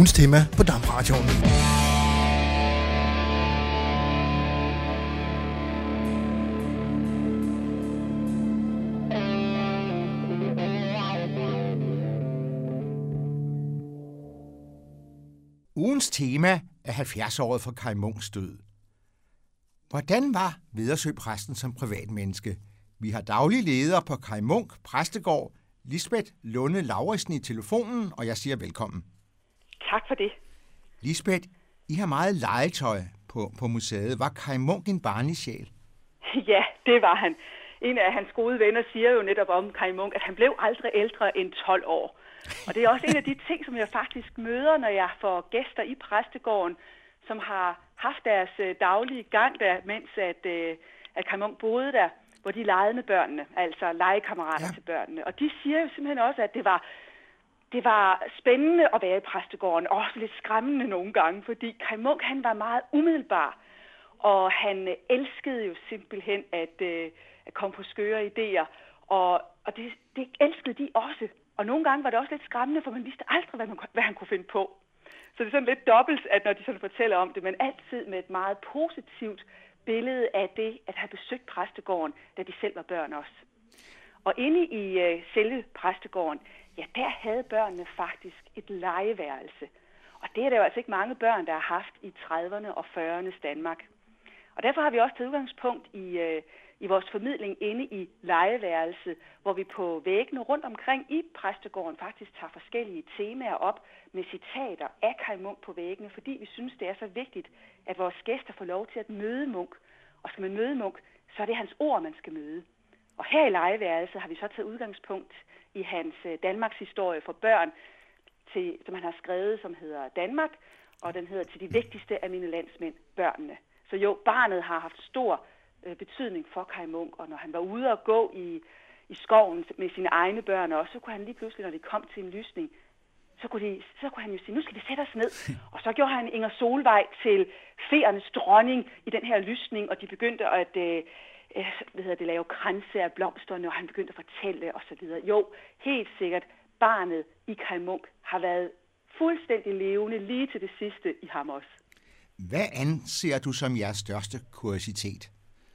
ugens tema på DAB-radioen. Ugens tema er 70-året for Kaj Munks død. Hvordan var Vedersø-præsten som privatmenneske? Vi har daglig leder på Kaj Munk Præstegård, Lisbeth Lunde Lauritsen i telefonen, og jeg siger velkommen. Tak for det. Lisbeth, I har meget legetøj på museet. Var Kaj Munk en barnlig sjæl? Ja, det var han. En af hans gode venner siger jo netop om Kaj Munk, at han blev aldrig ældre end 12 år. Og det er også en af de ting, som jeg faktisk møder, når jeg får gæster i præstegården, som har haft deres daglige gang der, mens at Kaj Munk boede der, hvor de legede med børnene, altså legekammerater til børnene. Og de siger jo simpelthen også, at det var spændende at være i præstegården, og også lidt skræmmende nogle gange, fordi Kaj Munk, han var meget umiddelbar, og han elskede jo simpelthen at komme på skøre idéer, og det elskede de også. Og nogle gange var det også lidt skræmmende, for man vidste aldrig, hvad han kunne finde på. Så det er sådan lidt dobbelt, at når de sådan fortæller om det, men altid med et meget positivt billede af det, at have besøgt præstegården, da de selv var børn også. Og inde i selve præstegården, ja, der havde børnene faktisk et legeværelse. Og det er der jo altså ikke mange børn, der har haft i 30'erne og 40'ernes Danmark. Og derfor har vi også taget udgangspunkt i vores formidling inde i legeværelset, hvor vi på væggene rundt omkring i præstegården faktisk tager forskellige temaer op med citater af Kaj Munk på væggene, fordi vi synes, det er så vigtigt, at vores gæster får lov til at møde Munk. Og skal man møde Munk, så er det hans ord, man skal møde. Og her i legeværelset har vi så taget udgangspunkt i hans Danmarks historie for børn, som han har skrevet, som hedder Danmark, og den hedder Til de vigtigste af mine landsmænd, børnene. Så jo, barnet har haft stor betydning for Kaj Munk, og når han var ude og gå i skoven med sine egne børn også, så kunne han lige pludselig, når de kom til en lysning, så kunne han jo sige, nu skal vi sætte os ned. Og så gjorde han Inger Solvej til feernes dronning i den her lysning, og de begyndte at lave kranse af blomsterne, og han begyndte at fortælle osv. Jo, helt sikkert, barnet i Kaj Munk har været fuldstændig levende lige til det sidste i ham også. Hvad anser du som jeres største kuriositet?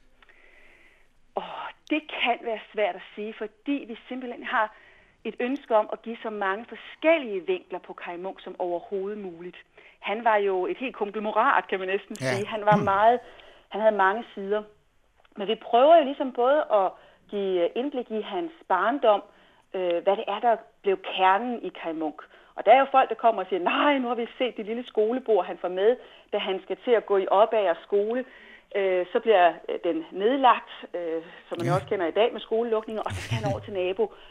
Det kan være svært at sige, fordi vi simpelthen har et ønske om at give så mange forskellige vinkler på Kaj Munk som overhovedet muligt. Han var jo et helt konglomerat, kan man næsten sige. Han havde mange sider. Men vi prøver jo ligesom både at give indblik i hans barndom, hvad det er, der blev kernen i Kaj Munk. Og der er jo folk, der kommer og siger, nej, nu har vi set det lille skolebord, han får med, da han skal til at gå i opad skole. Så bliver den nedlagt, som man også kender i dag med skolelukninger, og så skal han over til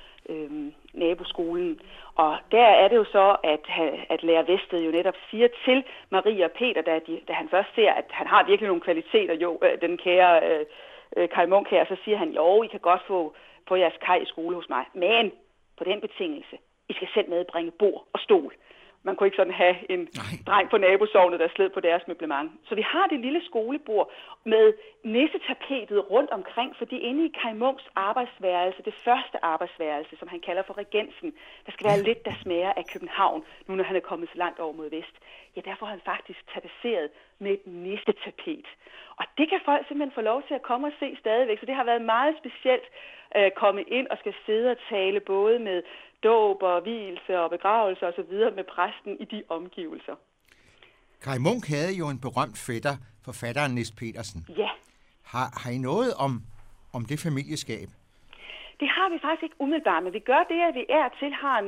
naboskolen. Og der er det jo så, at lærer Vested jo netop siger til Marie og Peter, da han først ser, at han har virkelig nogle kvaliteter, jo, den kære Kaj Munk her, så siger han, jo, I kan godt få jeres Kaj i skole hos mig, men på den betingelse, I skal selv medbringe bord og stol. Man kunne ikke sådan have en dreng på nabosognet, der sled på deres møblement. Så vi har det lille skolebord med nissetapetet rundt omkring, fordi inde i Kaj Munks arbejdsværelse, det første arbejdsværelse, som han kalder for regensen, der skal være lidt, der smager af København, nu når han er kommet så langt over mod vest. Ja, derfor har han faktisk tapetseret med et nissetapet. Og det kan folk simpelthen få lov til at komme og se stadigvæk, så det har været meget specielt at komme ind og skal sidde og tale både med dåb og vielse og begravelse og så videre med præsten i de omgivelser. Kaj Munk havde jo en berømt fætter, forfatteren Nis Petersen. Ja. Har I noget om det familieskab? Det har vi faktisk ikke umiddelbart, men vi gør det, at vi til har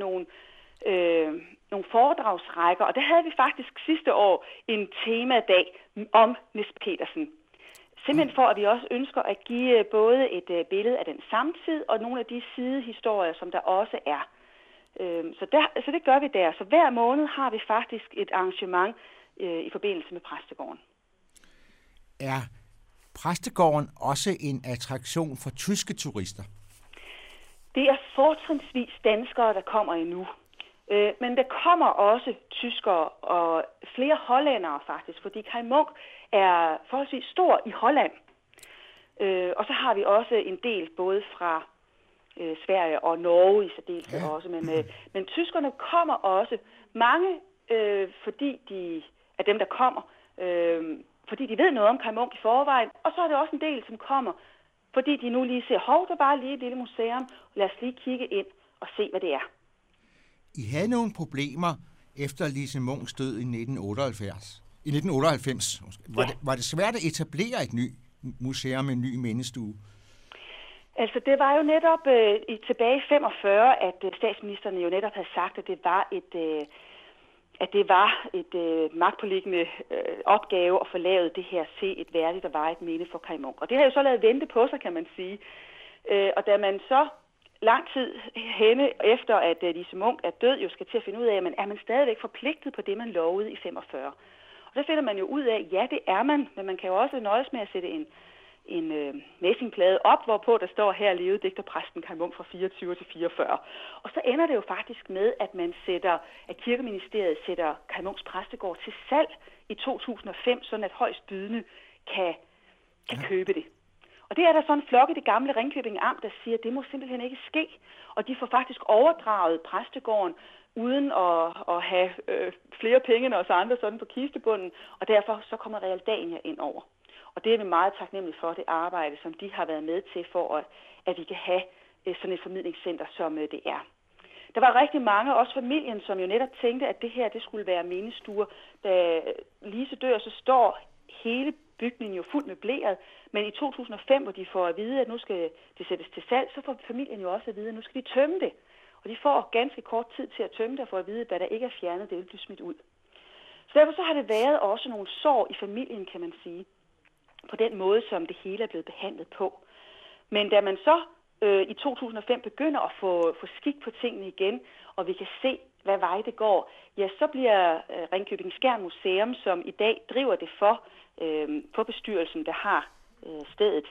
nogle foredragsrækker, og der havde vi faktisk sidste år en temadag om Nis Petersen. Simpelthen for, at vi også ønsker at give både et billede af den samtid og nogle af de sidehistorier, som der også er. Så det gør vi der. Så hver måned har vi faktisk et arrangement i forbindelse med præstegården. Er præstegården også en attraktion for tyske turister? Det er fortrinsvis danskere, der kommer endnu. Men der kommer også tyskere og flere hollændere faktisk, fordi Kaj Munk er forholdsvis stor i Holland. Og så har vi også en del både fra Sverige og Norge i særdeleshed også. Men tyskerne kommer også. Mange fordi de er dem, der kommer, fordi de ved noget om Kaj Munk i forvejen, og så er det også en del, som kommer, fordi de nu lige ser, hov, der var lige et lille museum, lad os lige kigge ind og se, hvad det er. I havde nogle problemer efter Lise Munks død i 1998. I 1998. Var det svært at etablere et nyt museum med en ny mindestue? Altså, det var jo netop tilbage i 45, at statsministeren jo netop havde sagt, at det var et magtpåliggende opgave at få lavet det her se et værdigt og varigt minde for Kaj Munk. Og det har jo så lavet vente på sig, kan man sige. Og da man så lang tid henne efter, at Lise Munk er død, jo skal til at finde ud af, men er man stadigvæk forpligtet på det, man lovede i 45? Og så finder man jo ud af, ja, det er man, men man kan jo også nøjes med at sætte en messingplade op, hvorpå der står, her levede digterpræsten Kaj Munk fra 24 til 44. Og så ender det jo faktisk med, at Kirkeministeriet sætter Kaj Munks præstegård til salg i 2005, sådan at højst bydende kan købe det. Og det er der sådan en flok i det gamle Ringkøbing Amt, der siger, at det må simpelthen ikke ske. Og de får faktisk overdraget præstegården uden at have flere penge end os andre sådan på kistebunden, og derfor så kommer Realdania ind over. Og det er vi meget taknemmelige for, det arbejde, som de har været med til, for at vi kan have sådan et formidlingscenter, som det er. Der var rigtig mange, også familien, som jo netop tænkte, at det her det skulle være mindestuer. Da Lise dør, så står hele bygningen jo fuldt møbleret, men i 2005, hvor de får at vide, at nu skal det sættes til salg, så får familien jo også at vide, at nu skal de tømme det. Og de får ganske kort tid til at tømme det og få at vide, hvad der ikke er fjernet, det vil blive smidt ud. Så derfor så har det været også nogle sår i familien, kan man sige, på den måde, som det hele er blevet behandlet på. Men da man så i 2005 begynder at få skik på tingene igen, og vi kan se, hvad vej det går, ja, så bliver Ringkøbing Skjern Museum, som i dag driver det for bestyrelsen, der har stedet,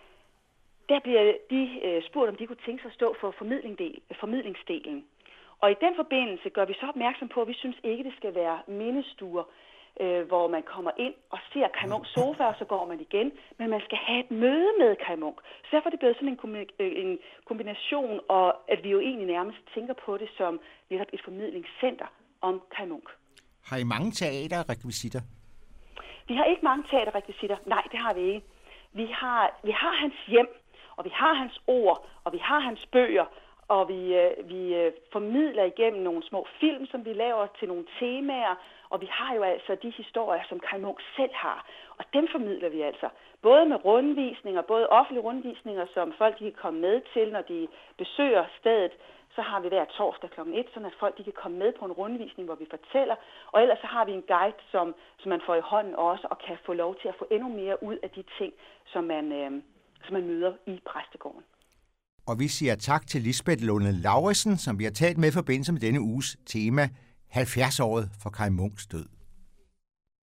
der bliver de spurgt, om de kunne tænke sig at stå for formidlingsdelen. Og i den forbindelse gør vi så opmærksom på, at vi synes ikke, det skal være mindestuer, hvor man kommer ind og ser Kaj Munks sofa, og så går man igen. Men man skal have et møde med Kaj Munk. Så derfor er det blevet sådan en kombination, og at vi jo egentlig nærmest tænker på det som netop et formidlingscenter om Kaj Munk. Har I mange teaterrekvisitter? Vi har ikke mange teaterrekvisitter. Nej, det har vi ikke. Vi har hans hjem, og vi har hans ord, og vi har hans bøger, og vi formidler igennem nogle små film, som vi laver til nogle temaer, og vi har jo altså de historier, som Kaj Munk selv har, og dem formidler vi altså. Både med rundvisninger, både offentlige rundvisninger, som folk kan komme med til, når de besøger stedet. Så har vi hver torsdag kl. 1, sådan at folk de kan komme med på en rundvisning, hvor vi fortæller. Og ellers så har vi en guide, som man får i hånden også, og kan få lov til at få endnu mere ud af de ting, som man møder i præstegården. Og vi siger tak til Lisbeth Lunde Lauridsen, som vi har talt med i forbindelse med denne uges tema 70-året for Kaj Munks død.